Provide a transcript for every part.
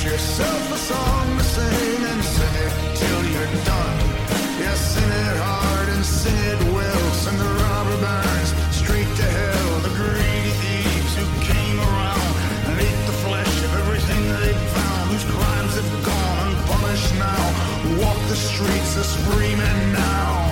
yourself a song to sing and sing it till you're done. Yeah, sing it hard and sing it well. Send the robber barons straight to hell. The greedy thieves who came around and ate the flesh of everything they found. Whose crimes have gone unpunished now. Who walk the streets a screaming now.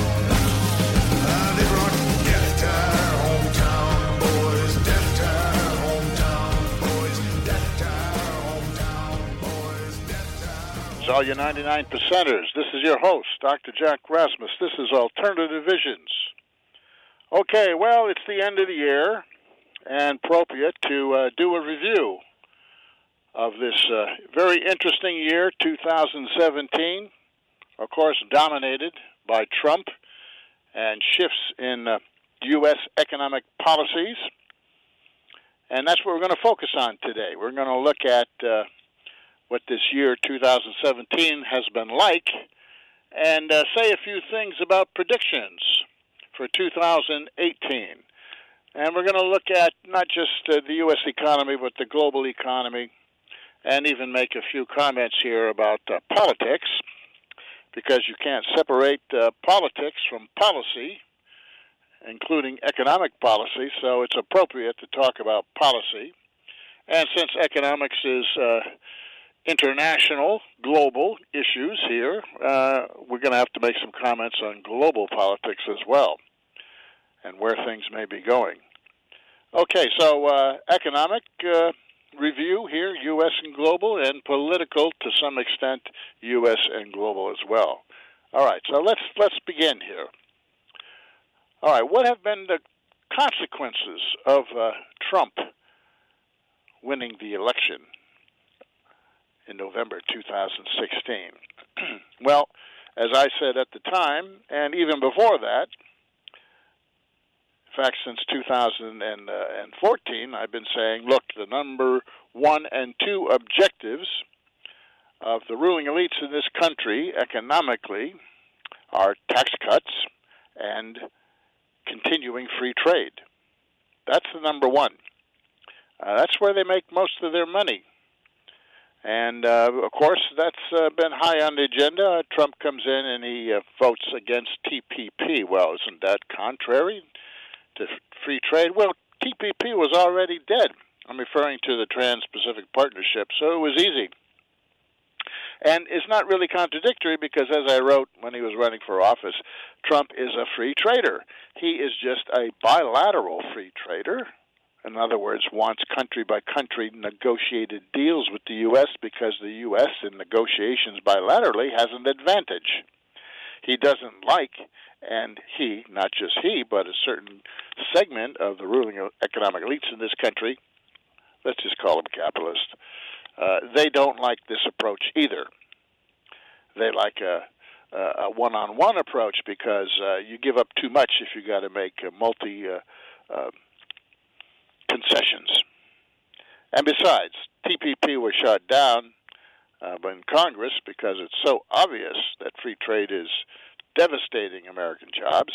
They brought death to our hometown, boys. Death to our hometown, boys. Death to our hometown, boys. Death to our... All you 99 percenters, this is your host, Dr. Jack Rasmus. This is Alternative Visions. Okay, well, it's the end of the year, and appropriate to do a review of this very interesting year, 2017, of course, dominated by Trump and shifts in U.S. economic policies. And that's what we're going to focus on today. We're going to look at what this year, 2017, has been like, and say a few things about predictions for 2018. And we're going to look at not just the U.S. economy, but the global economy, and even make a few comments here about politics, because you can't separate politics from policy, including economic policy, so it's appropriate to talk about policy. And since economics is international, global issues here, we're going to have to make some comments on global politics as well and where things may be going. Okay, so economic review here, U.S. and global, and political to some extent, U.S. and global as well. All right, so let's begin here. All right, what have been the consequences of Trump winning the election in November 2016? Well, as I said at the time, and even before that, in fact, since 2014, I've been saying, look, the number 1 and 2 objectives of the ruling elites in this country economically are tax cuts and continuing free trade. That's the number 1. That's where they make most of their money. And, of course, that's been high on the agenda. Trump comes in and he votes against TPP. Well, isn't that contrary to free trade? Well, TPP was already dead. I'm referring to the Trans-Pacific Partnership, so it was easy. And it's not really contradictory because, as I wrote when he was running for office, Trump is a free trader. He is just a bilateral free trader. In other words, wants country-by-country negotiated deals with the U.S. because the U.S. in negotiations bilaterally has an advantage. He doesn't like, and he, not just he, but a certain segment of the ruling economic elites in this country, let's just call them capitalists, they don't like this approach either. They like a one-on-one approach because you give up too much if you got to make concessions. And besides, TPP was shot down in Congress because it's so obvious that free trade is devastating American jobs.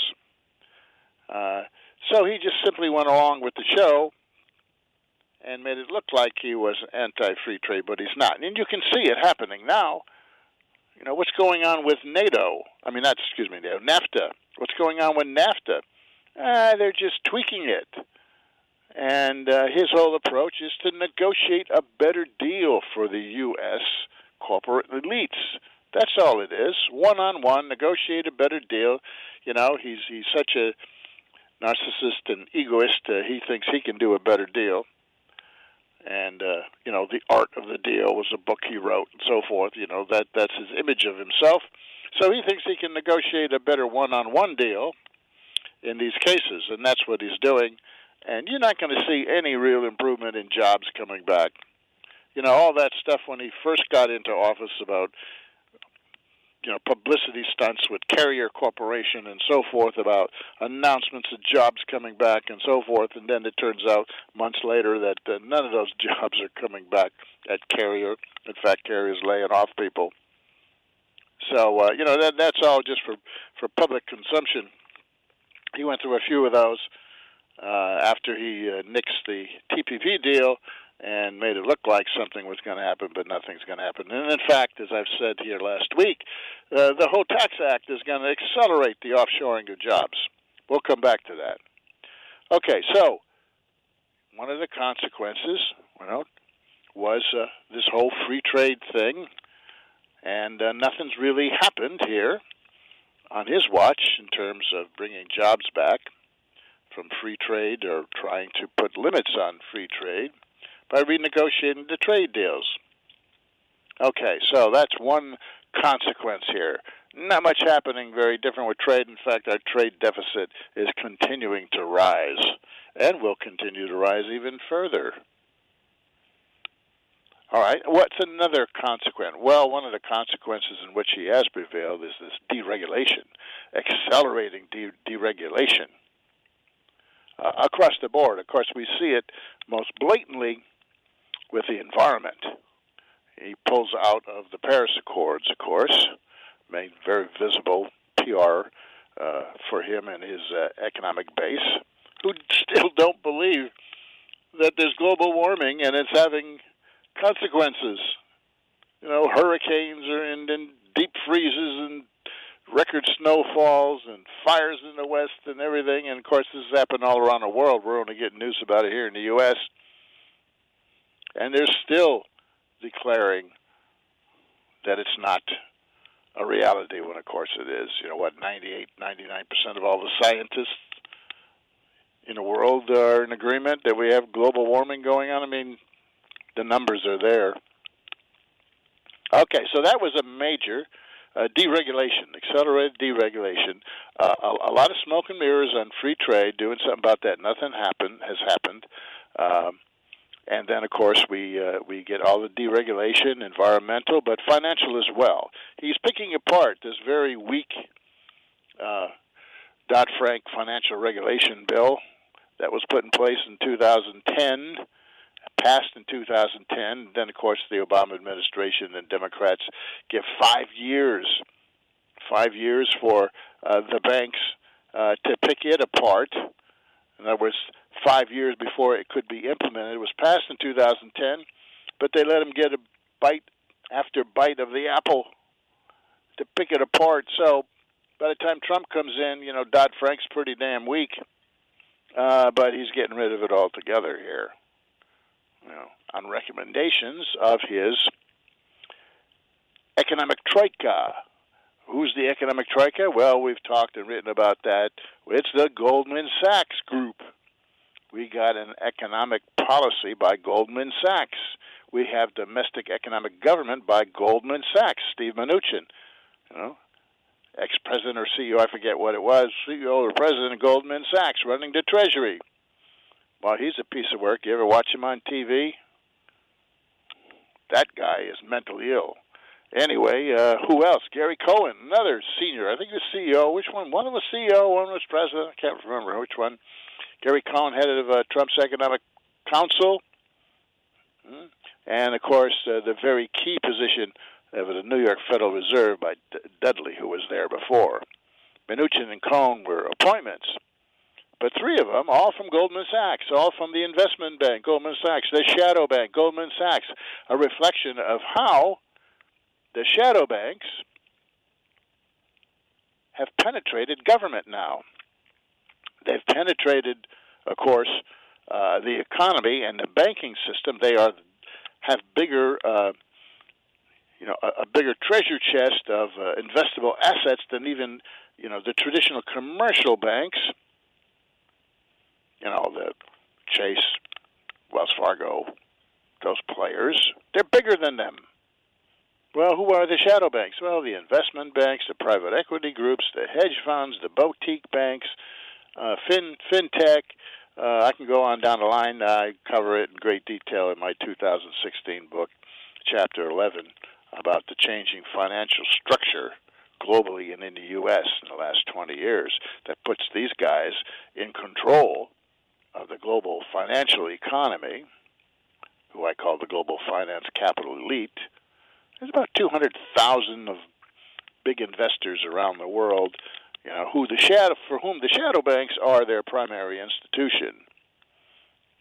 So he just simply went along with the show and made it look like he was anti-free trade, but he's not. And you can see it happening now. You know, what's going on with NATO? NAFTA. What's going on with NAFTA? They're just tweaking it. And his whole approach is to negotiate a better deal for the U.S. corporate elites. That's all it is. One-on-one, negotiate a better deal. You know, he's such a narcissist and egoist. He thinks he can do a better deal. And, The Art of the Deal was a book he wrote and so forth. You know, that's his image of himself. So he thinks he can negotiate a better one-on-one deal in these cases, and that's what he's doing. And you're not going to see any real improvement in jobs coming back. You know, all that stuff when he first got into office about, publicity stunts with Carrier Corporation and so forth about announcements of jobs coming back and so forth. And then it turns out months later that none of those jobs are coming back at Carrier. In fact, Carrier's laying off people. So, that's all just for public consumption. He went through a few of those after he nixed the TPP deal, and made it look like something was going to happen, but nothing's going to happen. And in fact, as I've said here last week, the whole Tax Act is going to accelerate the offshoring of jobs. We'll come back to that. Okay, so one of the consequences, was this whole free trade thing, and nothing's really happened here on his watch in terms of bringing jobs back from free trade or trying to put limits on free trade by renegotiating the trade deals. Okay, so that's one consequence here. Not much happening very different with trade. In fact, our trade deficit is continuing to rise and will continue to rise even further. All right, what's another consequence? Well, one of the consequences in which he has prevailed is this deregulation, accelerating deregulation across the board. Of course, we see it most blatantly with the environment. He pulls out of the Paris Accords, of course, made very visible PR for him and his economic base, who still don't believe that there's global warming and it's having consequences. Hurricanes are and deep freezes and record snowfalls and fires in the West and everything. And, of course, this has happened all around the world. We're only getting news about it here in the U.S. And they're still declaring that it's not a reality when, of course, it is. 99% of all the scientists in the world are in agreement that we have global warming going on. I mean, the numbers are there. Okay, so that was a major deregulation, accelerated deregulation. A lot of smoke and mirrors on free trade, doing something about that. Nothing has happened. And then, of course, we get all the deregulation, environmental, but financial as well. He's picking apart this very weak Dodd-Frank financial regulation bill that was put in place in 2010, passed in 2010. Then, of course, the Obama administration and Democrats give 5 years for the banks to pick it apart. In other words, 5 years before it could be implemented. It was passed in 2010, but they let them get a bite after bite of the apple to pick it apart. So by the time Trump comes in, Dodd-Frank's pretty damn weak, but he's getting rid of it altogether here. On recommendations of his economic troika. Who's the economic troika? Well, we've talked and written about that. It's the Goldman Sachs Group. We got an economic policy by Goldman Sachs. We have domestic economic government by Goldman Sachs, Steve Mnuchin, ex-president or CEO, I forget what it was, CEO or president of Goldman Sachs, running the Treasury. Well, he's a piece of work. You ever watch him on TV? That guy is mentally ill. Anyway, who else? Gary Cohen, another senior. I think the CEO. Which one? One was CEO, one was president. I can't remember which one. Gary Cohen, head of Trump's Economic Council. And, of course, the very key position of the New York Federal Reserve by Dudley, who was there before. Mnuchin and Cohen were appointments. But three of them, all from Goldman Sachs, all from the investment bank, Goldman Sachs, the shadow bank, Goldman Sachs, a reflection of how the shadow banks have penetrated government now. They've penetrated, of course, the economy and the banking system. They have bigger, a bigger treasure chest of investable assets than even, the traditional commercial banks. The Chase, Wells Fargo, those players, they're bigger than them. Well, who are the shadow banks? Well, the investment banks, the private equity groups, the hedge funds, the boutique banks, fintech. I can go on down the line. I cover it in great detail in my 2016 book, Chapter 11, about the changing financial structure globally and in the U.S. in the last 20 years that puts these guys in control of the global financial economy, who I call the global finance capital elite. There's about 200,000 of big investors around the world, for whom the shadow banks are their primary institution.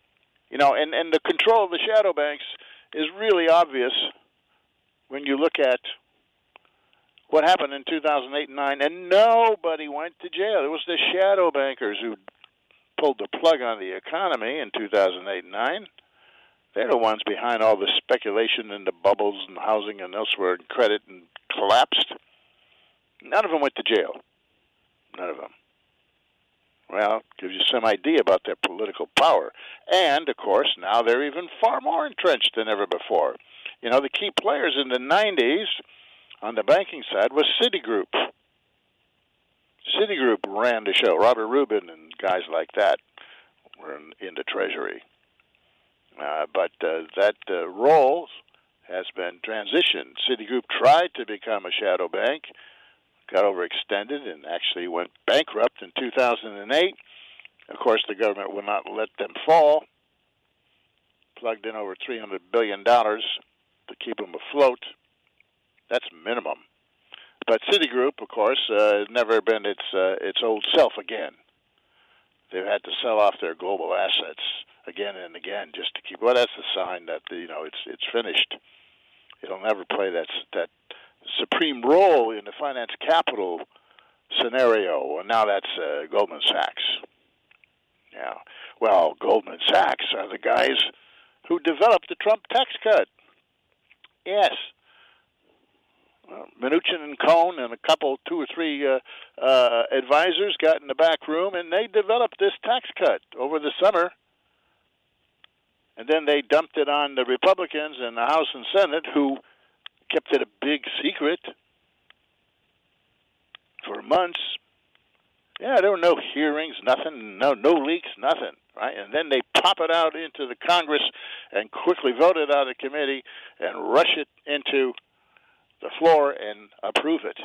And the control of the shadow banks is really obvious when you look at what happened in 2008 and 9, and nobody went to jail. It was the shadow bankers who pulled the plug on the economy in 2008 and 9. They're the ones behind all the speculation in the bubbles and housing and elsewhere and credit and collapsed. None of them went to jail. None of them. Well, gives you some idea about their political power. And, of course, now they're even far more entrenched than ever before. The key players in the 90s on the banking side was Citigroup. Citigroup ran the show. Robert Rubin and guys like that were in the Treasury. But that role has been transitioned. Citigroup tried to become a shadow bank, got overextended, and actually went bankrupt in 2008. Of course, the government would not let them fall. Plugged in over $300 billion to keep them afloat. That's minimum. But Citigroup, of course, has never been its old self again. They've had to sell off their global assets again and again just to keep. Well, that's a sign that it's finished. It'll never play that supreme role in the finance capital scenario. And now that's Goldman Sachs. Yeah. Well, Goldman Sachs are the guys who developed the Trump tax cut. Yes. Mnuchin and Cohn and a couple, 2 or 3 advisors got in the back room, and they developed this tax cut over the summer. And then they dumped it on the Republicans in the House and Senate, who kept it a big secret for months. Yeah, there were no hearings, nothing, no leaks, nothing, right? And then they pop it out into the Congress and quickly vote it out of committee and rush it into the floor and approve it.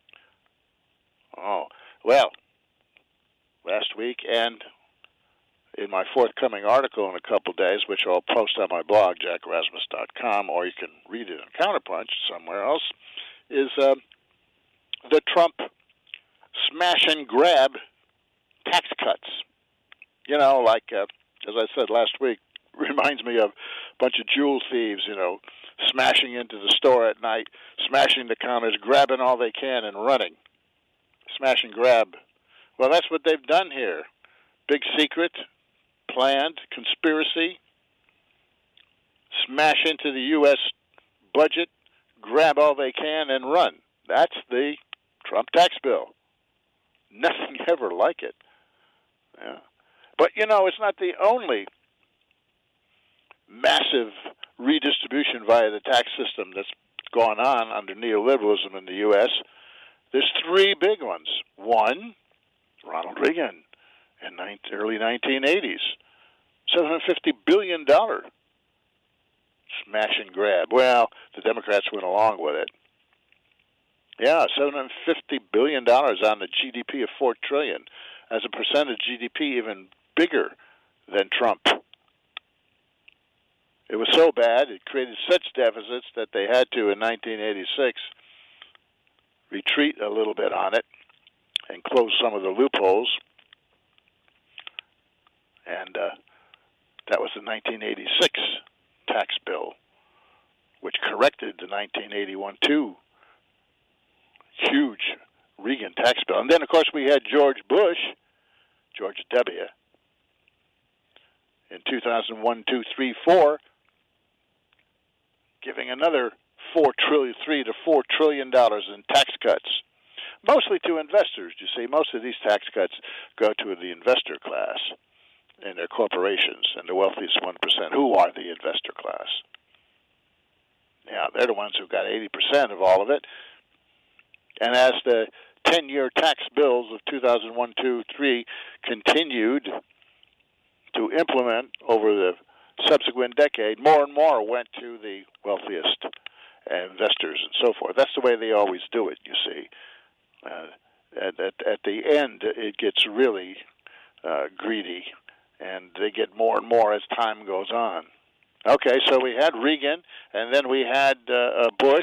Oh, well, last week and in my forthcoming article in a couple days, which I'll post on my blog, jackrasmus.com, or you can read it in Counterpunch somewhere else, is the Trump smash and grab tax cuts. Like, as I said last week, reminds me of a bunch of jewel thieves, smashing into the store at night, smashing the counters, grabbing all they can and running. Smash and grab. Well, that's what they've done here. Big secret, planned, conspiracy, smash into the U.S. budget, grab all they can and run. That's the Trump tax bill. Nothing ever like it. Yeah. But, it's not the only massive redistribution via the tax system that's gone on under neoliberalism in the U.S. There's 3 big ones. One, Ronald Reagan in early 1980s. $750 billion smash and grab. Well, the Democrats went along with it. Yeah, $750 billion on the GDP of $4 trillion. As a percent of GDP, even bigger than Trump. It was so bad, it created such deficits that they had to, in 1986, retreat a little bit on it and close some of the loopholes. And that was the 1986 tax bill, which corrected the 1981-2 huge Reagan tax bill. And then, of course, we had George W., in 2001, 2, 3, 4, giving another $3 to $4 trillion in tax cuts, mostly to investors. You see, most of these tax cuts go to the investor class and their corporations and the wealthiest 1%. Who are the investor class? Yeah, they're the ones who got 80% of all of it. And as the 10-year tax bills of 2001, 2, 3 continued to implement over the subsequent decade, more and more went to the wealthiest investors and so forth. That's the way they always do it, you see. At the end, it gets really greedy, and they get more and more as time goes on. Okay, so we had Reagan, and then we had Bush,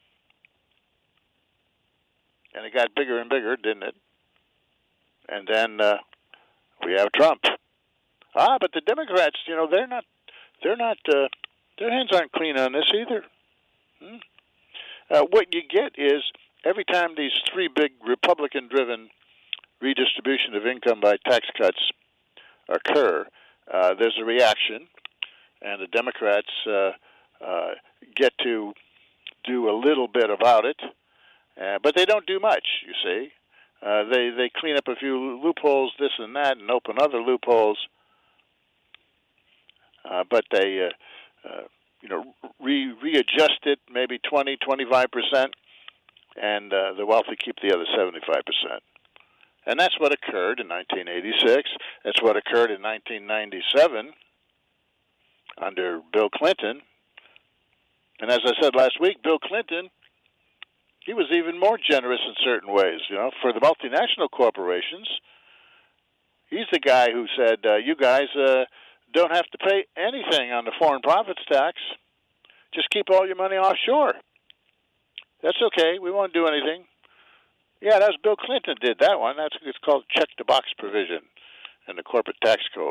and it got bigger and bigger, didn't it? And then we have Trump. But the Democrats, their hands aren't clean on this either. What you get is every time these three big Republican-driven redistribution of income by tax cuts occur, there's a reaction, and the Democrats get to do a little bit about it, but they don't do much, you see. They clean up a few loopholes, this and that, and open other loopholes, but they readjust it maybe 20-25%, and the wealthy keep the other 75%. And that's what occurred in 1986. That's what occurred in 1997 under Bill Clinton. And as I said last week, Bill Clinton, he was even more generous in certain ways. For the multinational corporations, he's the guy who said, you guys don't have to pay anything on the foreign profits tax. Just keep all your money offshore. That's okay. We won't do anything. Yeah, that's Bill Clinton did that one. It's called check-the-box provision in the corporate tax code.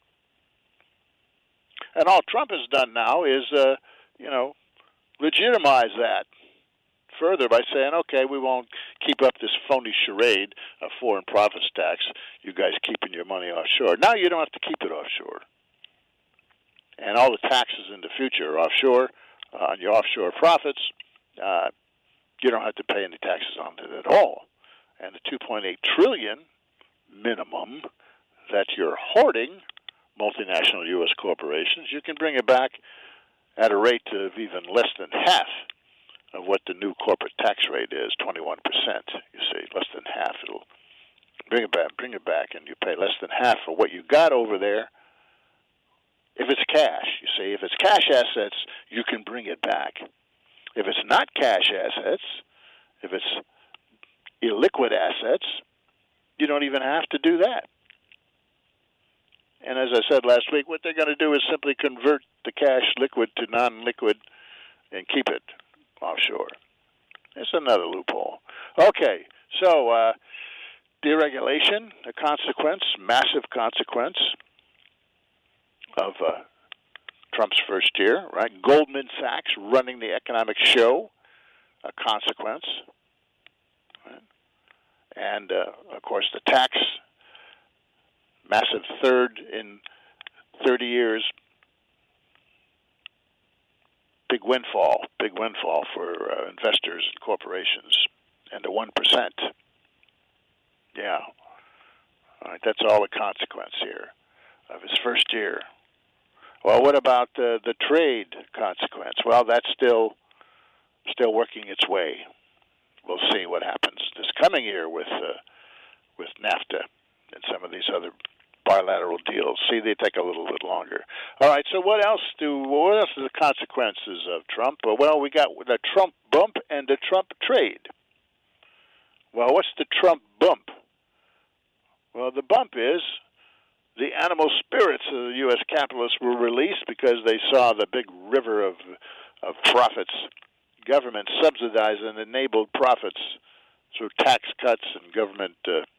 And all Trump has done now is, legitimize that further by saying, okay, we won't keep up this phony charade of foreign profits tax. You guys keeping your money offshore. Now you don't have to keep it offshore. And all the taxes in the future are offshore, on your offshore profits. You don't have to pay any taxes on it at all. And the $2.8 trillion minimum that you're hoarding, multinational U.S. corporations, you can bring it back at a rate of even less than half of what the new corporate tax rate is, 21%. You see, less than half. It'll bring it back, and you pay less than half for what you got over there. If it's cash, you see, if it's cash assets, you can bring it back. If it's not cash assets, if it's illiquid assets, you don't even have to do that. And as I said last week, what they're going to do is simply convert the cash liquid to non-liquid and keep it offshore. It's another loophole. Okay, so deregulation, a consequence, massive consequence of Trump's first year, right? Goldman Sachs running the economic show, a consequence. Right? And, of course, the tax, massive third in 30 years, big windfall for investors and corporations, and the 1%. Yeah. All right, that's all a consequence here of his first year. Well, what about the trade consequence? Well, that's still working its way. We'll see what happens this coming year with NAFTA and some of these other bilateral deals. See, they take a little bit longer. All right, so what else are the consequences of Trump? Well, we got the Trump bump and the Trump trade. Well, what's the Trump bump? Well, the bump is the animal spirits of the U.S. capitalists were released because they saw the big river of profits. Government subsidized and enabled profits through tax cuts and government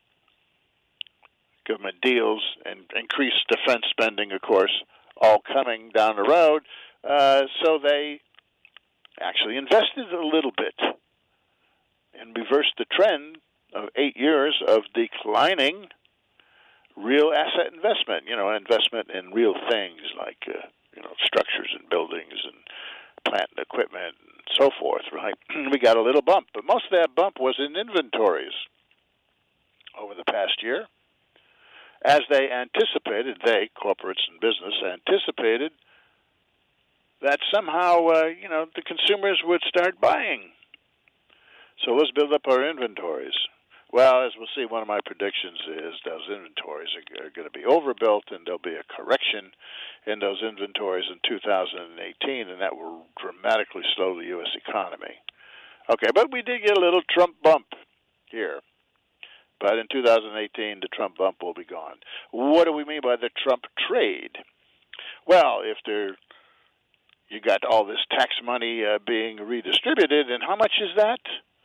deals and increased defense spending, of course, all coming down the road. So they actually invested a little bit and reversed the trend of 8 years of declining real asset investment, investment in real things like, structures and buildings and plant and equipment and so forth, right? We got a little bump, but most of that bump was in inventories over the past year. As they anticipated, corporates and business anticipated that somehow, the consumers would start buying. So let's build up our inventories. Well, as we'll see, one of my predictions is those inventories are going to be overbuilt, and there'll be a correction in those inventories in 2018, and that will dramatically slow the U.S. economy. Okay, but we did get a little Trump bump here. But in 2018, the Trump bump will be gone. What do we mean by the Trump trade? Well, you got all this tax money being redistributed, and how much is that?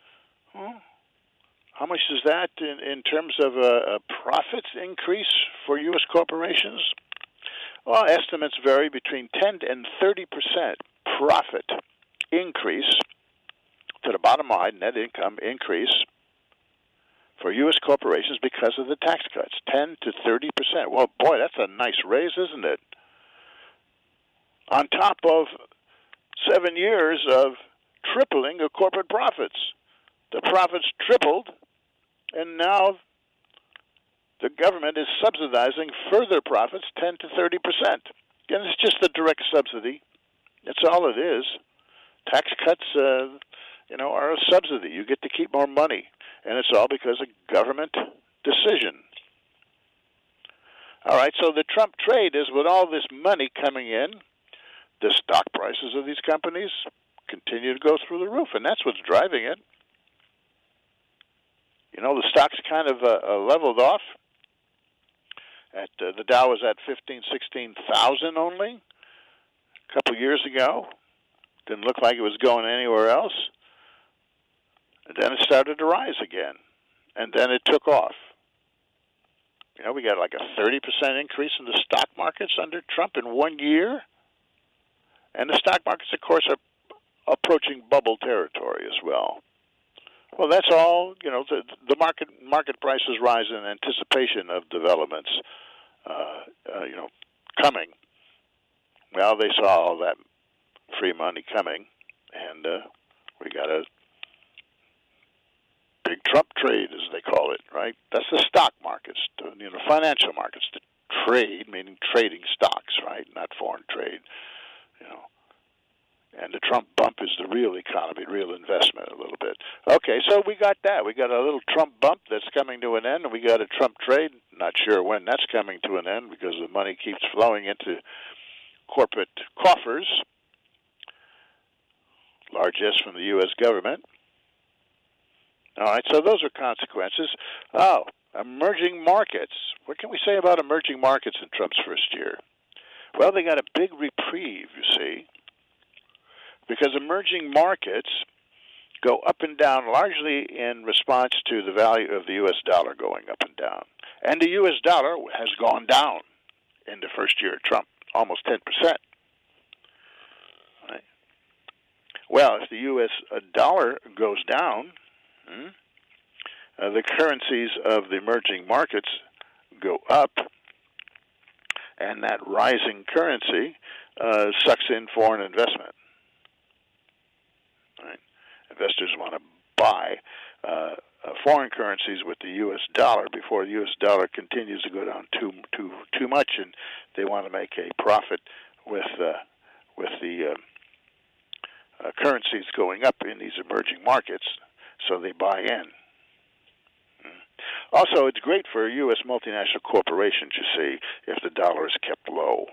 How much is that in terms of a profits increase for U.S. corporations? Well, estimates vary between 10 and 30% profit increase to the bottom line, net income increase for U.S. corporations because of the tax cuts, 10 to 30%. Well, boy, that's a nice raise, isn't it? On top of 7 years of tripling of corporate profits. The profits tripled, and now the government is subsidizing further profits 10 to 30%. Again, it's just a direct subsidy. That's all it is. Tax cuts, are a subsidy. You get to keep more money, and it's all because of government decision. All right, so the Trump trade is with all this money coming in, the stock prices of these companies continue to go through the roof, and that's what's driving it. The stocks kind of leveled off. The Dow was at 16,000 only a couple years ago. Didn't look like it was going anywhere else. And then it started to rise again, and then it took off. We got like a 30% increase in the stock markets under Trump in 1 year. And the stock markets, of course, are approaching bubble territory as well. Well, that's all, the market prices rise in anticipation of developments, coming. Well, they saw all that free money coming, and we got a big Trump trade, as they call it, right? That's the stock markets, financial markets, the trade, meaning trading stocks, right? Not foreign trade, And the Trump bump is the real economy, real investment a little bit. Okay, so we got that. We got a little Trump bump that's coming to an end, and we got a Trump trade. Not sure when that's coming to an end because the money keeps flowing into corporate coffers, largesse from the U.S. government. All right, so those are consequences. Oh, emerging markets. What can we say about emerging markets in Trump's first year? Well, they got a big reprieve, you see, because emerging markets go up and down largely in response to the value of the U.S. dollar going up and down. And the U.S. dollar has gone down in the first year of Trump, almost 10%. Right? Well, if the U.S. dollar goes down, the currencies of the emerging markets go up, and that rising currency sucks in foreign investment. Right? Investors want to buy foreign currencies with the U.S. dollar before the U.S. dollar continues to go down too much, and they want to make a profit with the currencies going up in these emerging markets, so they buy in. Also, it's great for U.S. multinational corporations, you see, if the dollar is kept low.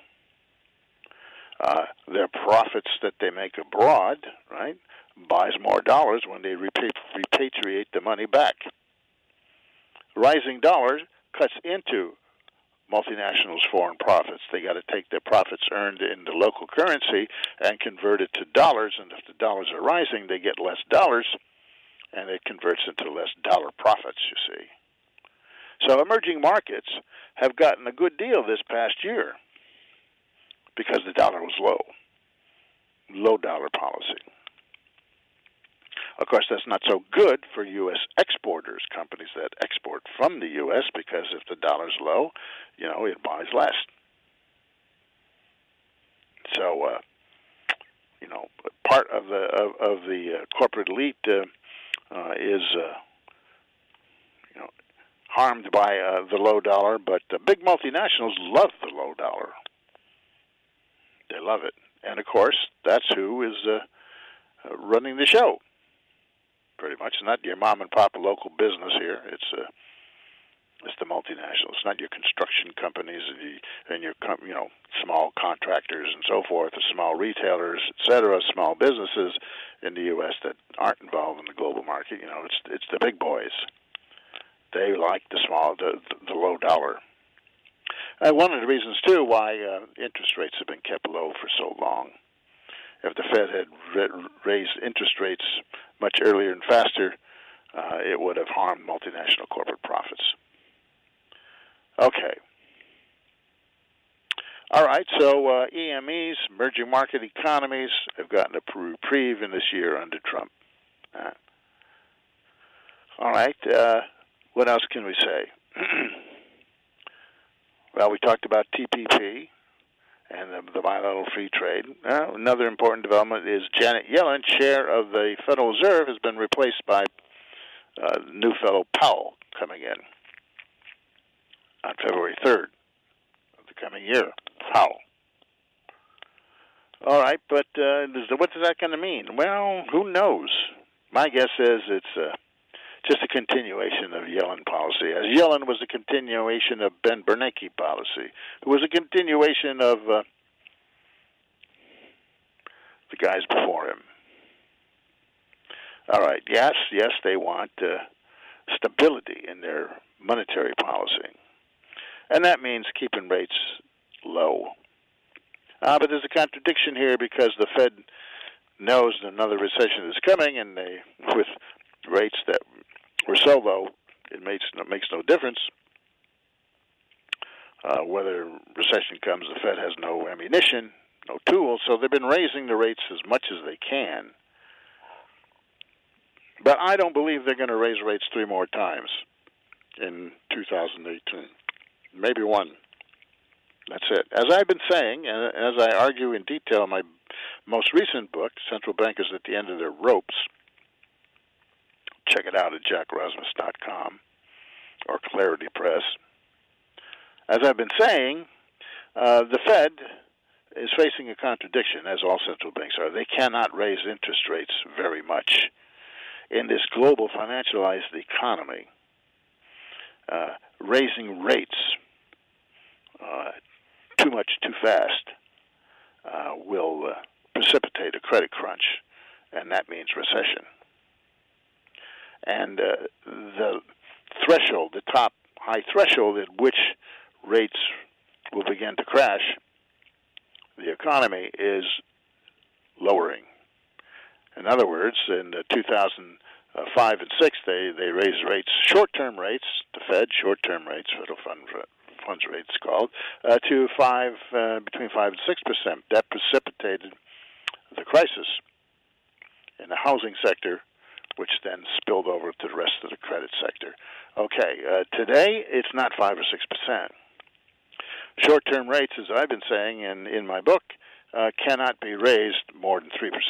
Their profits that they make abroad, right, buys more dollars when they repatriate the money back. Rising dollars cuts into multinationals' foreign profits. They got to take their profits earned in the local currency and convert it to dollars, and if the dollars are rising, they get less dollars, and it converts into less dollar profits, you see. So emerging markets have gotten a good deal this past year because the dollar was low dollar policy. Of course, that's not so good for U.S. exporters, companies that export from the U.S., because if the dollar's low, it buys less. So, part of the corporate elite is harmed by the low dollar, but big multinationals love the low dollar. They love it. And, of course, that's who is running the show, pretty much. Not your mom-and-pop local business here. It's the multinationals. It's not your construction companies and your small contractors and so forth, the small retailers, etc., small businesses in the U.S. that aren't involved in the global market. It's the big boys. They like the low dollar. One of the reasons, too, why interest rates have been kept low for so long. If the Fed had raised interest rates much earlier and faster, it would have harmed multinational corporate profits. Okay. All right, so EMEs, emerging market economies, have gotten a reprieve in this year under Trump. All right, what else can we say? Well, we talked about TPP and the bilateral free trade. Another important development is Janet Yellen's share of the Federal Reserve has been replaced by new fellow Powell coming in on February 3rd of the coming year. Powell. All right, but what is that going to mean? Well, who knows? My guess is it's just a continuation of Yellen policy, as Yellen was a continuation of Ben Bernanke policy. It was a continuation of the guys before him. All right, yes, they want stability in their monetary policy. And that means keeping rates low. But there's a contradiction here because the Fed knows another recession is coming, and with rates that were so low, it makes no difference whether recession comes. The Fed has no ammunition, no tools, so they've been raising the rates as much as they can. But I don't believe they're going to raise rates 3 more times in 2018. Maybe 1. That's it. As I've been saying, and as I argue in detail in my most recent book, Central Bankers at the End of Their Ropes, check it out at jackrosmus.com or Clarity Press. As I've been saying, the Fed is facing a contradiction, as all central banks are. They cannot raise interest rates very much in this global financialized economy. Raising rates too much, too fast will precipitate a credit crunch, and that means recession. And the threshold, the top high threshold at which rates will begin to crash the economy is lowering. In other words, in 2005 and 6, they raised rates, short-term rates, the Fed, short-term rates, federal funds rates called, to between 5 and 6%. That precipitated the crisis in the housing sector, which then spilled over to the rest of the credit sector. Okay, today it's not 5 or 6%. Short-term rates, as I've been saying in my book, cannot be raised more than 3%.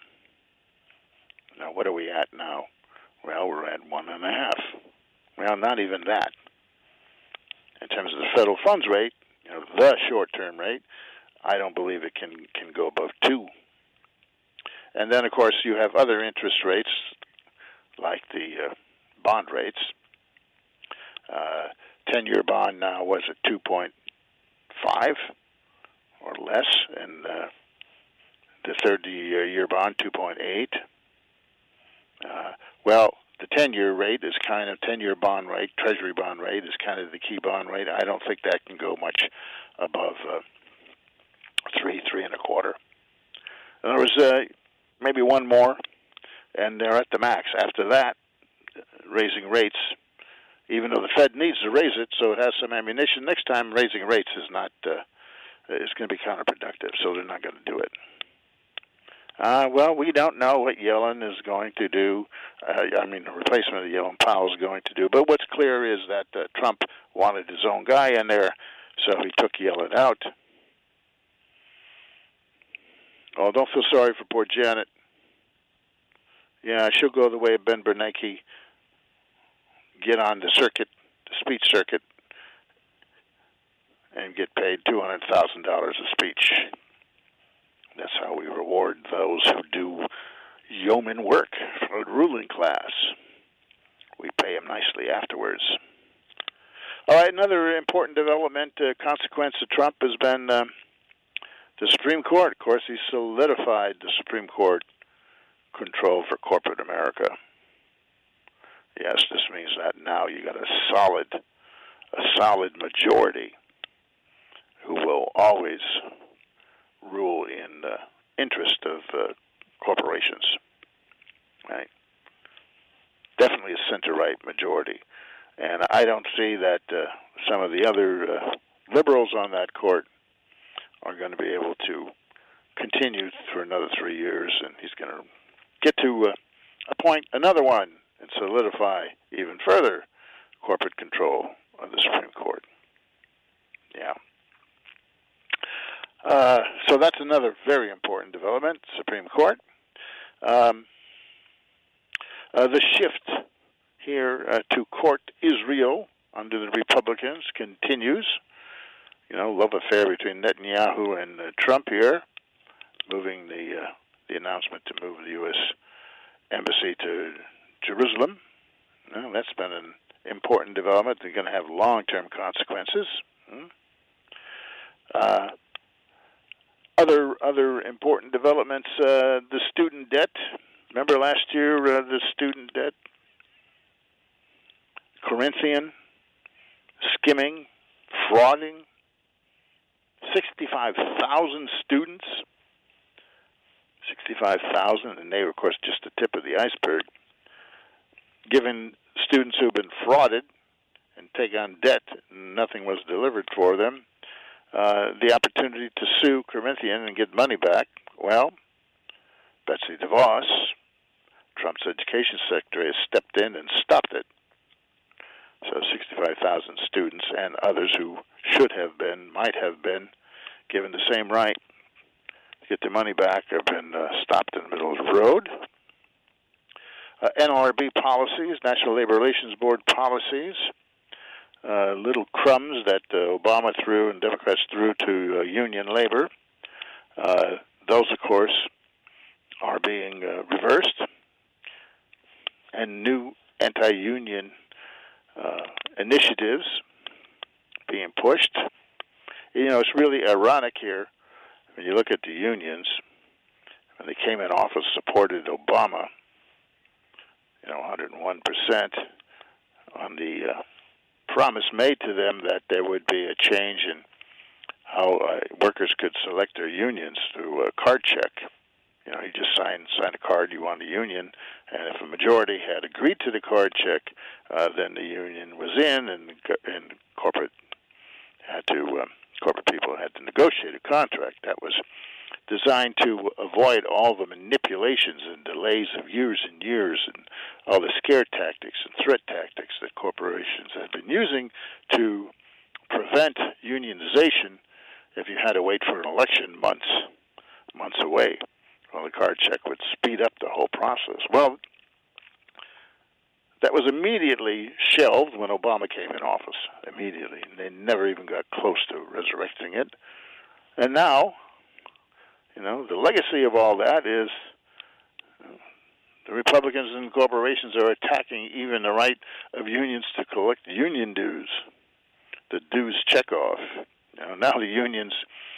Now, what are we at now? Well, we're at 1.5. Well, not even that. In terms of the federal funds rate, the short-term rate, I don't believe it can go above 2. And then, of course, you have other interest rates, like the bond rates. 10-year bond now was at 2.5 or less, and the 30-year bond 2.8. Well, the 10-year rate is kind of 10-year bond rate, Treasury bond rate is kind of the key bond rate. I don't think that can go much above 3.25. In other words, maybe 1 more, and they're at the max. After that, raising rates, even though the Fed needs to raise it, so it has some ammunition. Next time, raising rates is not is going to be counterproductive, so they're not going to do it. Well, we don't know what Yellen is going to do. The replacement of Yellen Powell is going to do. But what's clear is that Trump wanted his own guy in there, so he took Yellen out. Oh, don't feel sorry for poor Janet. Yeah, she'll go the way of Ben Bernanke, get on the circuit, the speech circuit, and get paid $200,000 a speech. That's how we reward those who do yeoman work for the ruling class. We pay them nicely afterwards. All right, another important development, consequence of Trump has been the Supreme Court. Of course, he solidified the Supreme Court control for corporate America. Yes, this means that now you got a solid majority who will always rule in the interest of corporations. Right? Definitely a center-right majority. And I don't see that some of the other liberals on that court are going to be able to continue for another 3 years, and he's going to get to appoint another one and solidify even further corporate control of the Supreme Court. Yeah. So that's another very important development, Supreme Court. The shift here to court Israel under the Republicans continues. You know, love affair between Netanyahu and Trump here, moving the announcement to move the U.S. Embassy to Jerusalem. Well, that's been an important development. They're going to have long-term consequences. Other important developments, the student debt. Remember last year, the student debt? Corinthian, skimming, frauding, 65,000 students. 65,000, and they were, of course, just the tip of the iceberg. Given students who've been frauded and take on debt, nothing was delivered for them, the opportunity to sue Corinthian and get money back, well, Betsy DeVos, Trump's education secretary, has stepped in and stopped it. So 65,000 students and others who should have been, might have been, given the same right to get their money back have been stopped in the middle of the road. NLRB policies, National Labor Relations Board policies, little crumbs that Obama threw and Democrats threw to union labor. Those, of course, are being reversed, and new anti-union initiatives being pushed. You know, it's really ironic here when you look at the unions. When they came in office, supported Obama, 101% on the promise made to them that there would be a change in how workers could select their unions through a card check. You just sign a card, you want a union, and if a majority had agreed to the card check, then the union was in, and corporate people had to negotiate a contract that was designed to avoid all the manipulations and delays of years and years and all the scare tactics and threat tactics that corporations have been using to prevent unionization if you had to wait for an election months away. Well, the card check would speed up the whole process. Well, that was immediately shelved when Obama came in office, immediately. And they never even got close to resurrecting it. And now, the legacy of all that is the Republicans and corporations are attacking even the right of unions to collect union dues, the dues checkoff. Now the unions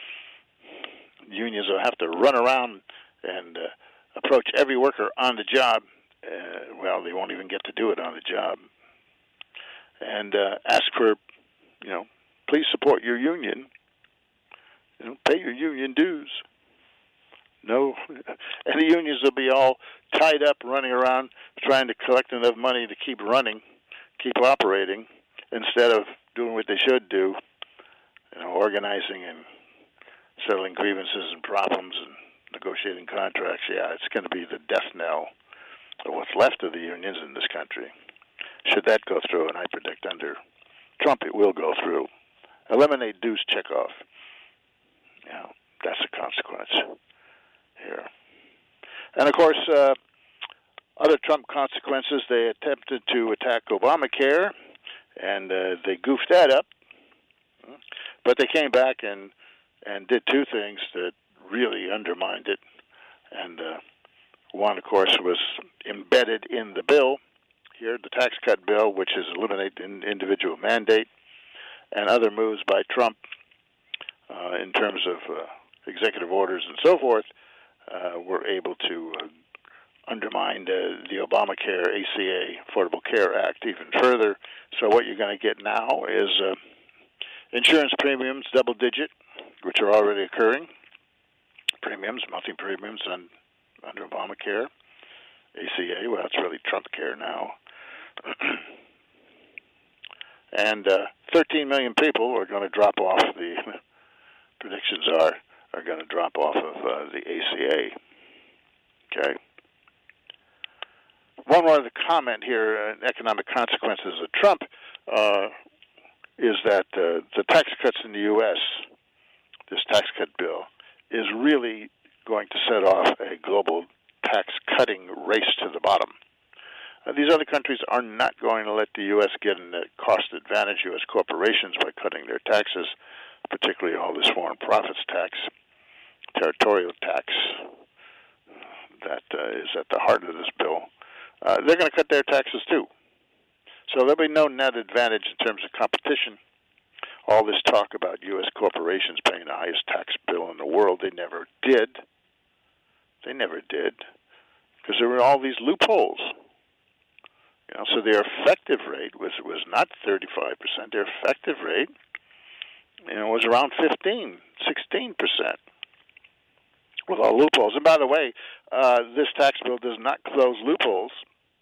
will have to run around and approach every worker on the job. Well, they won't even get to do it on the job. And ask for, please support your union. Pay your union dues. No, and the unions will be all tied up, running around, trying to collect enough money to keep running, keep operating, instead of doing what they should do, organizing and settling grievances and problems and negotiating contracts. Yeah, it's going to be the death knell of what's left of the unions in this country. Should that go through, and I predict under Trump it will go through, eliminate dues checkoff. That's a consequence here. And, of course, other Trump consequences, they attempted to attack Obamacare, and they goofed that up. But they came back and did two things that really undermined it. And one, of course, was embedded in the bill here, the tax cut bill, which is eliminate an individual mandate, and other moves by Trump in terms of executive orders and so forth, were able to undermine the Obamacare, ACA, Affordable Care Act even further. So what you're going to get now is insurance premiums, double-digit, which are already occurring. Premiums, monthly premiums under Obamacare. ACA, well, it's really Trump care now. And 13 million people are going to drop off predictions are going to drop off of the ACA. Okay. One more other comment here, economic consequences of Trump, is that the tax cuts in the U.S., this tax cut bill, is really going to set off a global tax-cutting race to the bottom. These other countries are not going to let the U.S. get in a cost advantage, U.S. corporations, by cutting their taxes, particularly all this foreign profits tax, territorial tax that is at the heart of this bill. They're going to cut their taxes too. So there'll be no net advantage in terms of competition. All this talk about U.S. corporations paying the highest tax bill in the world, they never did. They never did, because there were all these loopholes. You know, so their effective rate was not 35%. Their effective rate, was around 16%. With all loopholes. And by the way, this tax bill does not close loopholes.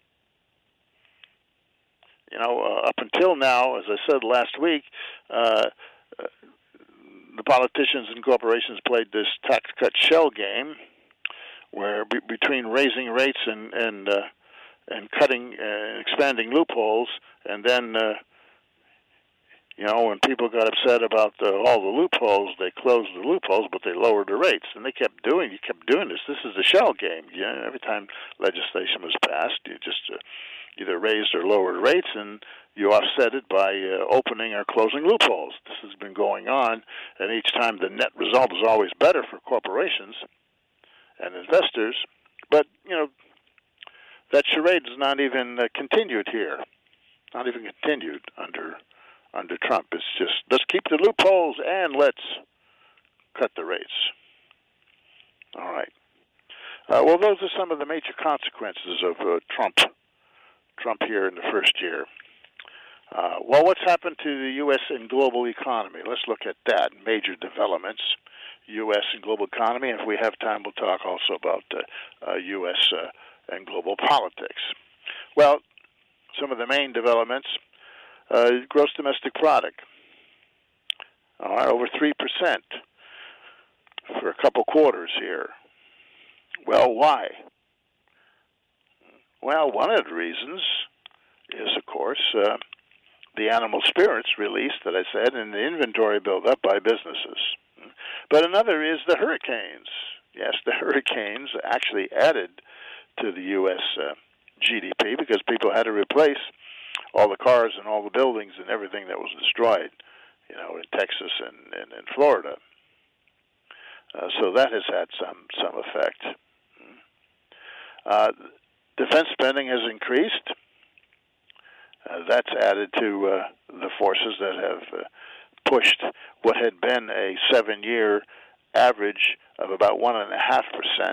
Up until now, as I said last week, the politicians and corporations played this tax cut shell game, where between raising rates and cutting, expanding loopholes, and then when people got upset about all the loopholes, they closed the loopholes, but they lowered the rates, and they kept doing this. This is a shell game. Every time legislation was passed, you just either raised or lowered rates, and you offset it by opening or closing loopholes. This has been going on, and each time the net result is always better for corporations and investors. But that charade is not even continued here. Not even continued under Trump. It's just, let's keep the loopholes and let's cut the rates. All right. Well, those are some of the major consequences of Trump here in the first year. Well, what's happened to the U.S. and global economy? Let's look at that. Major developments, U.S. and global economy. And if we have time, we'll talk also about U.S. And global politics. Well, some of the main developments, gross domestic product, over 3% for a couple quarters here. Well, why? Well, one of the reasons is, of course, the animal spirits release that I said, and the inventory buildup by businesses. But another is the hurricanes. Yes, the hurricanes actually added to the U.S. GDP because people had to replace all the cars and all the buildings and everything that was destroyed, in Texas and in Florida. So that has had some effect. Defense spending has increased. That's added to the forces that have pushed what had been a 7-year average of about 1.5%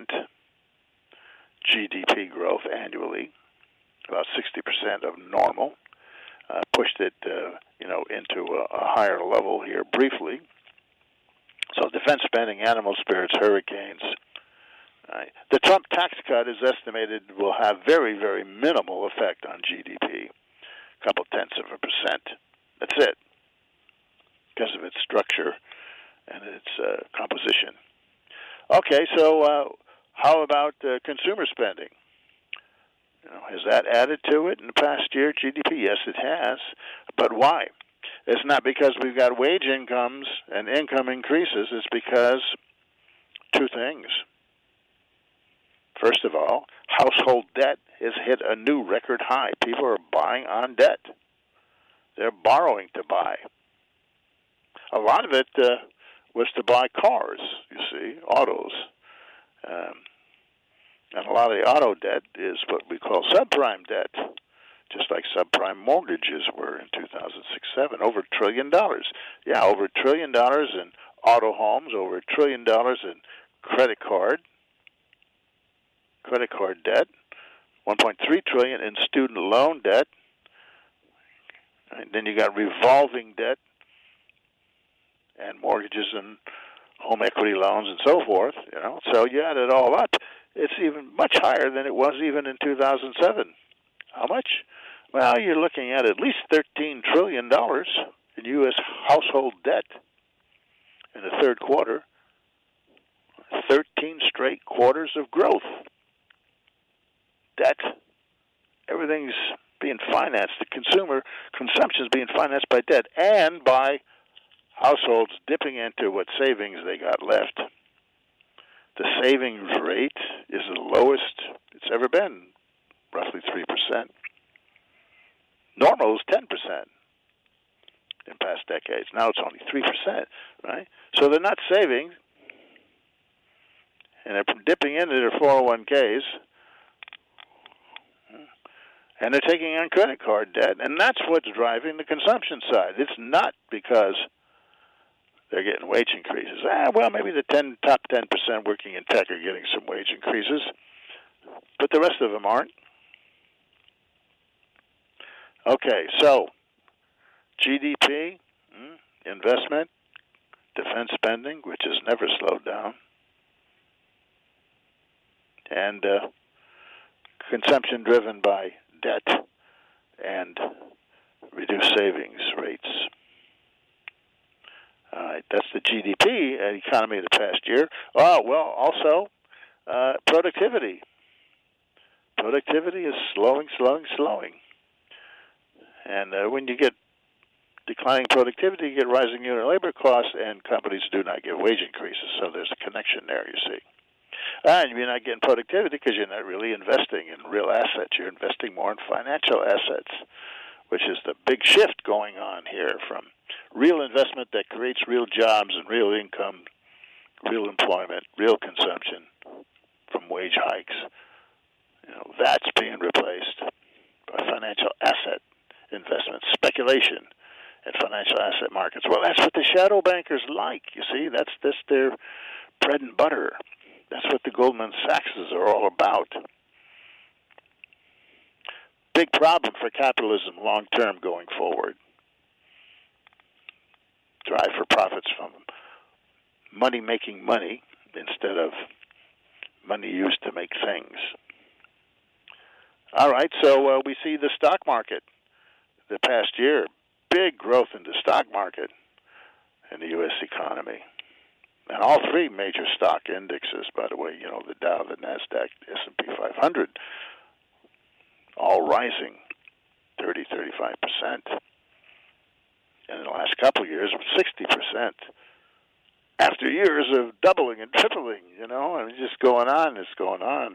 GDP growth annually, about 60% of normal, pushed it, into a higher level here briefly. So defense spending, animal spirits, hurricanes. The Trump tax cut is estimated will have very, very minimal effect on GDP, a couple tenths of a percent. That's it, because of its structure and its composition. Okay, so how about consumer spending? Has that added to it in the past year, GDP? Yes, it has. But why? It's not because we've got wage incomes and income increases. It's because two things. First of all, household debt has hit a new record high. People are buying on debt. They're borrowing to buy. A lot of it was to buy cars, you see, autos. And a lot of the auto debt is what we call subprime debt, just like subprime mortgages were in 2006-07, over $1 trillion. Yeah, over $1 trillion in auto homes, over $1 trillion in credit card debt, $1.3 trillion in student loan debt. And then you got revolving debt and mortgages and home equity loans and so forth. So you add it all up, it's even much higher than it was even in 2007. How much? Well, you're looking at least $13 trillion in U.S. household debt. in the third quarter, 13 straight quarters of growth. Debt, everything's being financed. The consumption is being financed by debt and by households dipping into what savings they got left. The savings rate is the lowest it's ever been, roughly 3%. Normal is 10% in past decades. Now it's only 3%, right? So they're not saving, and they're dipping into their 401ks, and they're taking on credit card debt, and that's what's driving the consumption side. It's not because they're getting wage increases. Well, maybe the top 10% working in tech are getting some wage increases, but the rest of them aren't. Okay, so GDP, investment, defense spending, which has never slowed down, and consumption driven by debt and reduced savings rates. All right, that's the GDP economy of the past year. Oh, well, also productivity. Productivity is slowing. And when you get declining productivity, you get rising unit labor costs, and companies do not get wage increases. So there's a connection there, you see. And you're not getting productivity because you're not really investing in real assets. You're investing more in financial assets, which is the big shift going on here from real investment that creates real jobs and real income, real employment, real consumption from wage hikes. That's being replaced by financial asset investment, speculation in financial asset markets. Well, that's what the shadow bankers like, you see. That's their bread and butter. That's what the Goldman Sachses are all about. Big problem for capitalism long-term going forward. Drive for profits from money making money instead of money used to make things. All right, so we see the stock market the past year, big growth in the stock market in the U.S. economy. And all three major stock indexes, by the way, the Dow, the NASDAQ, the S&P 500, all rising 30, 35%. And in the last couple of years, 60%. After years of doubling and tripling, and it's just going on, it's going on.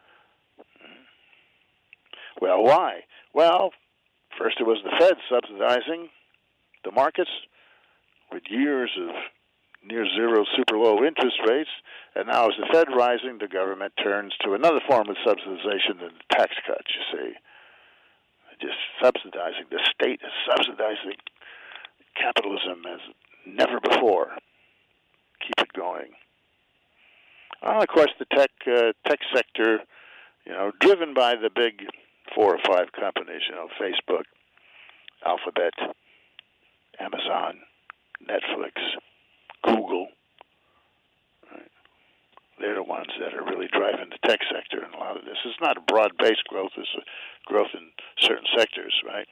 Well, why? Well, first it was the Fed subsidizing the markets with years of near zero, super low interest rates, and now as the Fed rising, the government turns to another form of subsidization than tax cuts, you see. Just subsidizing. The state is subsidizing capitalism as never before. Keep it going. Well, of course, the tech sector, driven by the big 4 or 5 companies, Facebook, Alphabet, Amazon, Netflix, Google. Right? They're the ones that are really driving the tech sector in a lot of this. It's not a broad-based growth. It's a growth in certain sectors, right?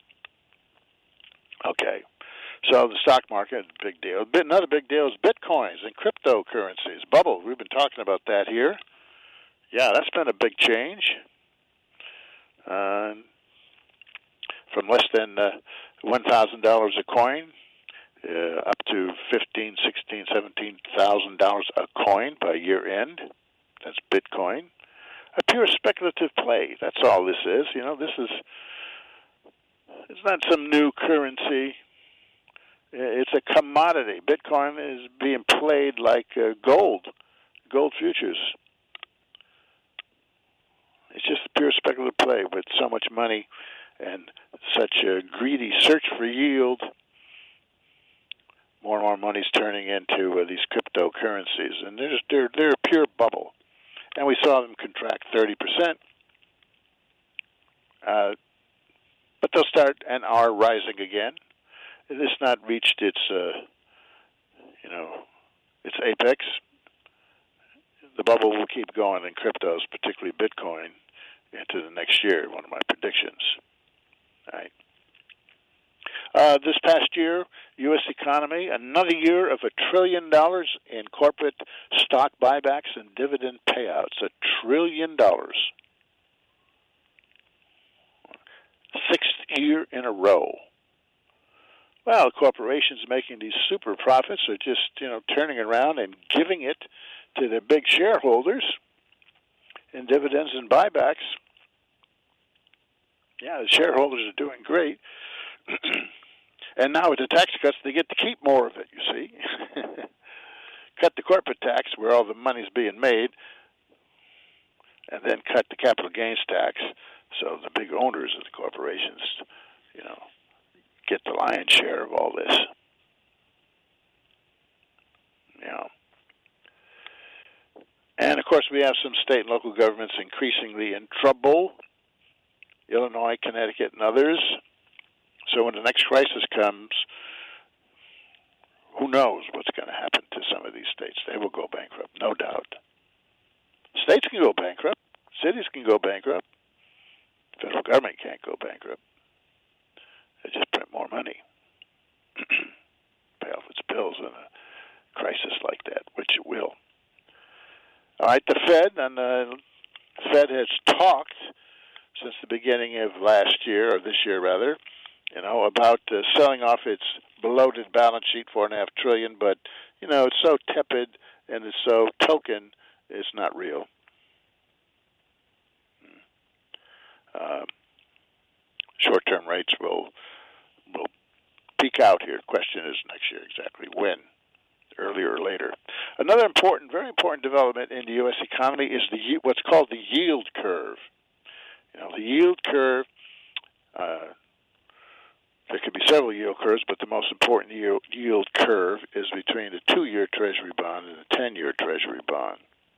Okay. So the stock market, big deal. Another big deal is Bitcoins and cryptocurrencies. Bubble, we've been talking about that here. Yeah, that's been a big change. From less than $1,000 a coin up to $15,000, $16,000, $17,000 a coin by year end. That's Bitcoin. A pure speculative play. That's all this is. It's not some new currency. It's a commodity. Bitcoin is being played like gold futures. It's just a pure speculative play with so much money and such a greedy search for yield. More and more money's turning into these cryptocurrencies, and they're a pure bubble. And we saw them contract 30%. But they'll start and are rising again. It has not reached its apex. The bubble will keep going in cryptos, particularly Bitcoin, into the next year. One of my predictions. Right. This past year, U.S. economy, another year of $1 trillion in corporate stock buybacks and dividend payouts. $1 trillion. Sixth year in a row. Well, corporations making these super profits are just, turning around and giving it to their big shareholders in dividends and buybacks. Yeah, the shareholders are doing great. And now with the tax cuts, they get to keep more of it, you see. Cut the corporate tax where all the money's being made, and then cut the capital gains tax so the big owners of the corporations, get the lion's share of all this. And, of course, we have some state and local governments increasingly in trouble. Illinois, Connecticut, and others. So when the next crisis comes, who knows what's going to happen to some of these states. They will go bankrupt, no doubt. States can go bankrupt. Cities can go bankrupt. The federal government can't go bankrupt. They just print more money. Pay off its bills in a crisis like that, which it will. All right, the Fed has talked since the beginning of last year, or this year rather, about selling off its bloated balance sheet, $4.5 trillion, but it's so tepid and it's so token, it's not real. Short-term rates will peak out here. The question is next year exactly when, earlier or later. Another very important development in the U.S. economy is what's called the yield curve. The yield curve, there could be several yield curves, but the most important yield curve is between the 2-year Treasury bond and the 10-year Treasury bond.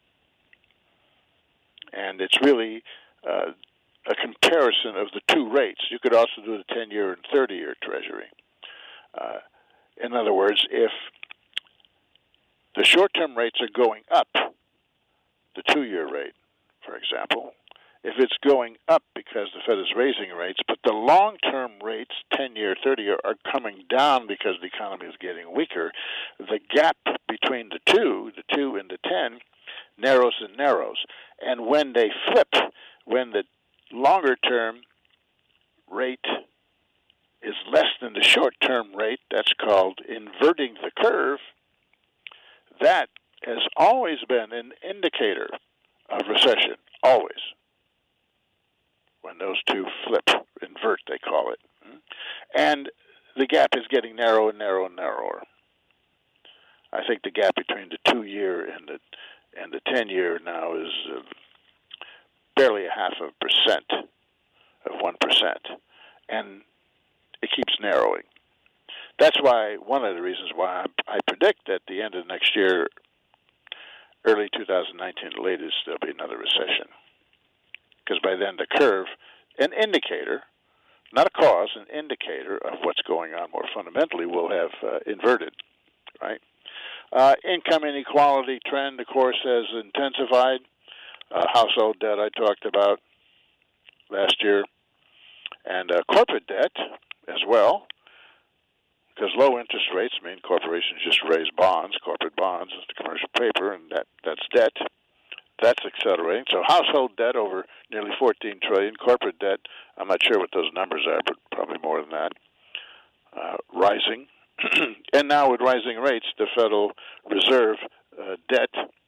And it's really a comparison of the two rates. You could also do the 10-year and 30-year Treasury. In other words, if the short-term rates are going up, the 2-year rate, for example, if it's going up because the Fed is raising rates, but the long-term rates, 10-year, 30-year, are coming down because the economy is getting weaker, the gap between the 2 and the 10, narrows and narrows. And when they flip, when the longer-term rate is less than the short-term rate, that's called inverting the curve, that has always been an indicator of recession, always. When those two flip, invert, they call it. And the gap is getting narrower and narrower and narrower. I think the gap between the 2-year and the 10-year now is barely 0.5% of 1%. And it keeps narrowing. That's why one of the reasons why I predict at the end of next year, early 2019 at the latest, there'll be another recession. Because by then the curve, an indicator, not a cause, an indicator of what's going on more fundamentally will have inverted, right? Income inequality trend, of course, has intensified. Household debt I talked about last year. And corporate debt as well, because low interest rates mean corporations just raise bonds, corporate bonds, it's the commercial paper, and that's debt. That's accelerating. So household debt over nearly $14 trillion. Corporate debt, I'm not sure what those numbers are, but probably more than that, rising. And now with rising rates, the Federal Reserve debt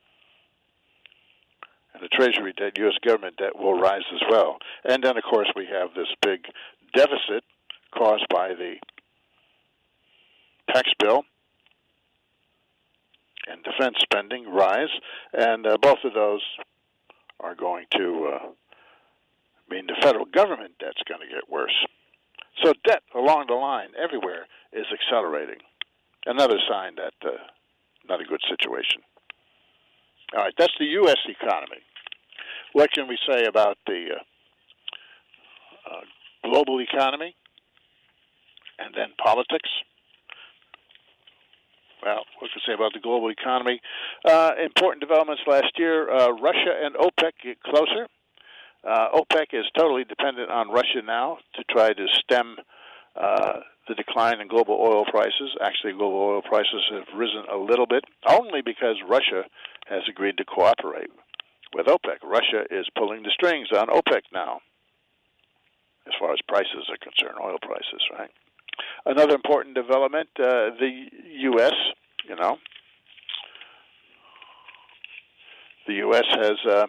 and the Treasury debt, U.S. government debt, will rise as well. And then, of course, we have this big deficit caused by the tax bill and defense spending rise, and both of those are going to mean the federal government debt's going to get worse. So debt along the line everywhere is accelerating. Another sign that not a good situation. All right, that's the U.S. economy. What can we say about the global economy and then politics? Well, what can we say about the global economy? Important developments last year. Russia and OPEC get closer. OPEC is totally dependent on Russia now to try to stem the decline in global oil prices. Actually, global oil prices have risen a little bit, only because Russia has agreed to cooperate with OPEC. Russia is pulling the strings on OPEC now, as far as prices are concerned, oil prices, right? Another important development, the U.S., the U.S. has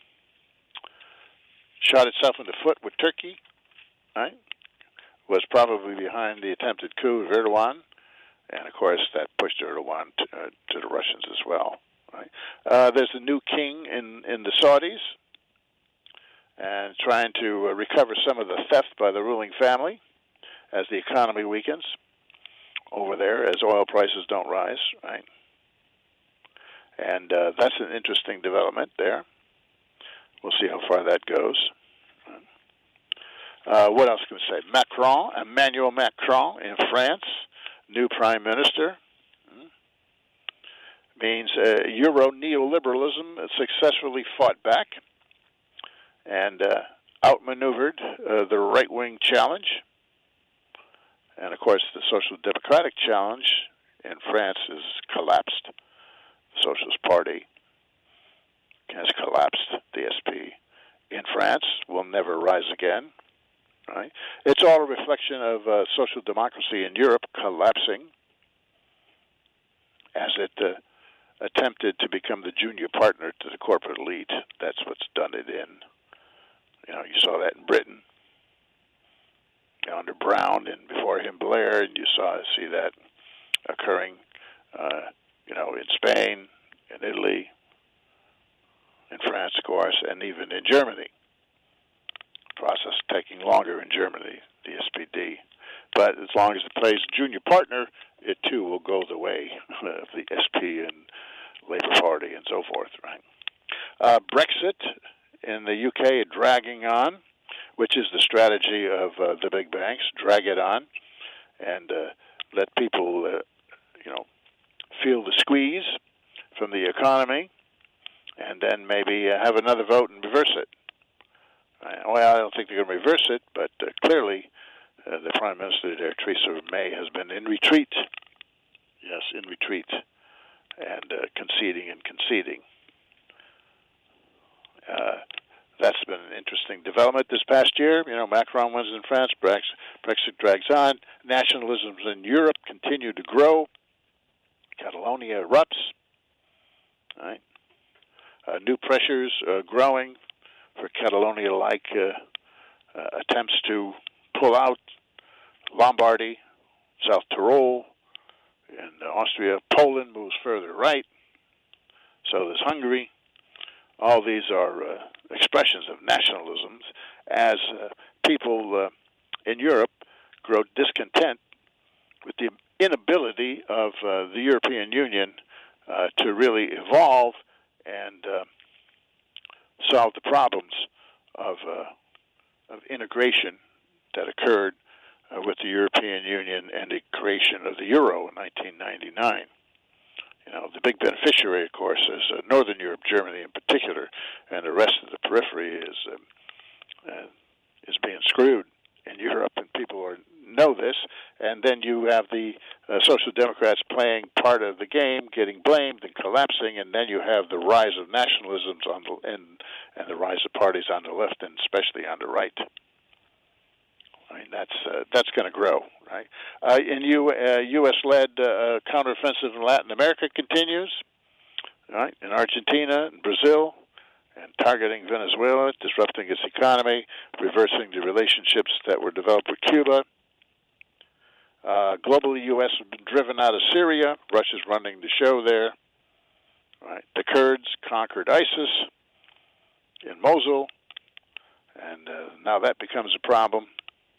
shot itself in the foot with Turkey, right? Was probably behind the attempted coup of Erdogan, and of course that pushed Erdogan to the Russians as well. Right? There's a new king in the Saudis, and trying to recover some of the theft by the ruling family as the economy weakens over there, as oil prices don't rise. Right? And that's an interesting development there. We'll see how far that goes. What else can we say? Emmanuel Macron in France, new prime minister, means Euro neoliberalism successfully fought back and outmaneuvered the right-wing challenge. And, of course, the Social Democratic challenge in France has collapsed. The Socialist Party has collapsed. The SP in France will never rise again. Right? It's all a reflection of social democracy in Europe collapsing as it attempted to become the junior partner to the corporate elite. That's what's done it in. You saw that in Britain under Brown, and before him Blair, and you see that occurring, in Spain, in Italy, in France, of course, and even in Germany. Process taking longer in Germany, the SPD. But as long as it plays junior partner, it too will go the way of the SP and Labour Party and so forth, right? Brexit in the UK dragging on, which is the strategy of the big banks, drag it on and let people, feel the squeeze from the economy and then maybe have another vote and reverse it. Well, I don't think they're going to reverse it, but clearly the Prime Minister there, Theresa May, has been in retreat. Yes, in retreat, and conceding and conceding. That's been an interesting development this past year. Macron wins in France, Brexit drags on, nationalisms in Europe continue to grow, Catalonia erupts, right? New pressures growing for Catalonia-like attempts to pull out Lombardy, South Tyrol, and Austria. Poland moves further right. So does Hungary. All these are expressions of nationalisms as people in Europe grow discontent with the inability of the European Union to really evolve and solve the problems of integration that occurred with the European Union and the creation of the euro in 1999. The big beneficiary, of course, is Northern Europe, Germany in particular, and the rest of the periphery is being screwed in Europe, and people know this. And then you have the Social Democrats playing part of the game, getting blamed and collapsing, and then you have the rise of nationalisms and the rise of parties on the left and especially on the right. I mean, that's going to grow, right? U.S.-led counteroffensive in Latin America continues, right? In Argentina and Brazil, and targeting Venezuela, disrupting its economy, reversing the relationships that were developed with Cuba. Globally, the U.S. has been driven out of Syria. Russia's running the show there. Right? The Kurds conquered ISIS in Mosul, and now that becomes a problem.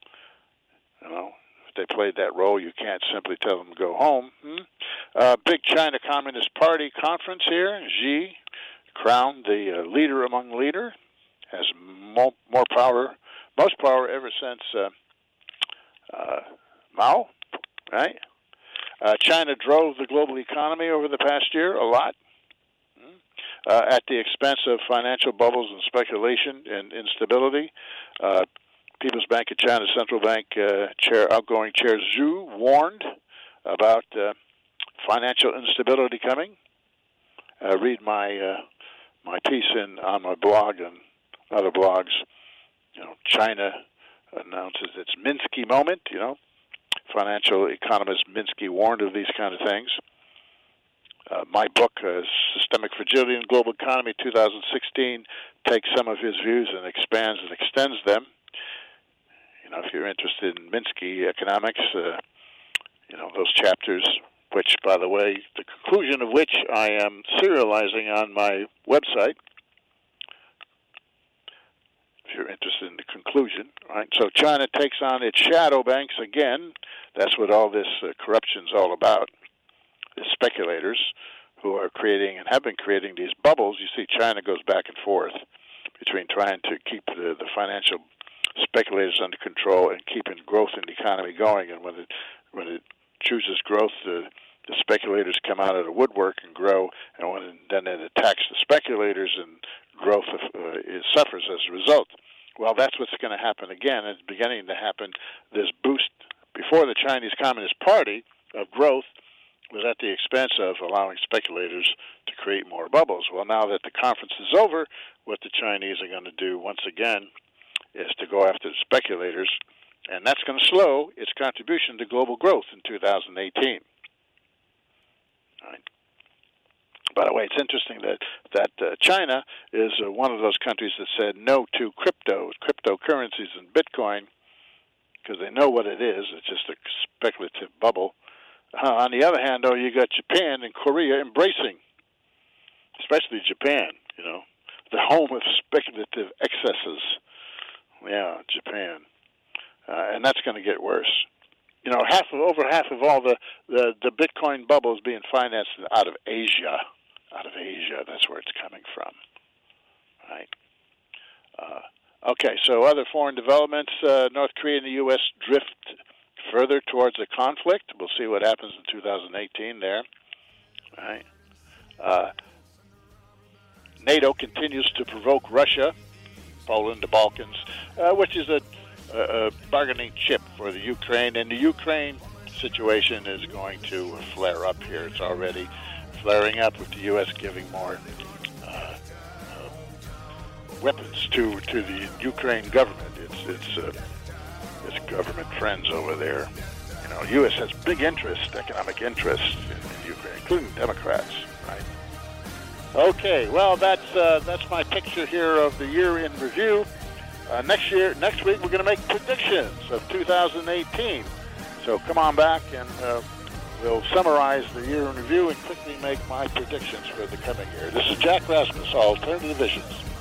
If they played that role, you can't simply tell them to go home. Big China Communist Party conference here. Xi crowned the leader among leaders, has more power, most power ever since Mao, right? China drove the global economy over the past year a lot, at the expense of financial bubbles and speculation and instability. People's Bank of China Central Bank outgoing Chair Zhu warned about financial instability coming. Read my piece on my blog and other blogs. China announces its Minsky moment. Financial economist Minsky warned of these kind of things. My book, Systemic Fragility in the Global Economy, 2016, takes some of his views and expands and extends them. If you're interested in Minsky economics, those chapters, which, by the way, the conclusion of which I am serializing on my website, if you're interested in the conclusion, right? So China takes on its shadow banks again. That's what all this corruption's all about. The speculators who are creating and have been creating these bubbles. You see China goes back and forth between trying to keep the financial speculators under control and keeping growth in the economy going. And when it chooses growth, the speculators come out of the woodwork and grow, and then it attacks the speculators, and growth suffers as a result. Well, that's what's going to happen again. It's beginning to happen. This boost before the Chinese Communist Party of growth was at the expense of allowing speculators to create more bubbles. Well, now that the conference is over, what the Chinese are going to do once again is to go after the speculators, and that's going to slow its contribution to global growth in 2018. All right. By the way, it's interesting that China is one of those countries that said no to cryptocurrencies and Bitcoin because they know what it is. It's just a speculative bubble. On the other hand, though, you got Japan and Korea embracing, especially Japan, the home of speculative excesses. Yeah, Japan. And that's going to get worse. Over half of all the Bitcoin bubble is being financed out of Asia. That's where it's coming from. Right. Okay, so other foreign developments. North Korea and the U.S. drift further towards a conflict. We'll see what happens in 2018 there. Right. NATO continues to provoke Russia, Poland, the Balkans, which is a bargaining chip for the Ukraine. And the Ukraine situation is going to flare up here. It's already flaring up with the U.S. giving more weapons to the Ukraine government. It's government friends over there. U.S. has big economic interest in Ukraine, including Democrats. Right. Okay, well, that's my picture here of the year in review. Next week, we're going to make predictions of 2018. So come on back and we'll summarize the year in review and quickly make my predictions for the coming year. This is Jack Rasmus, Alternative Visions.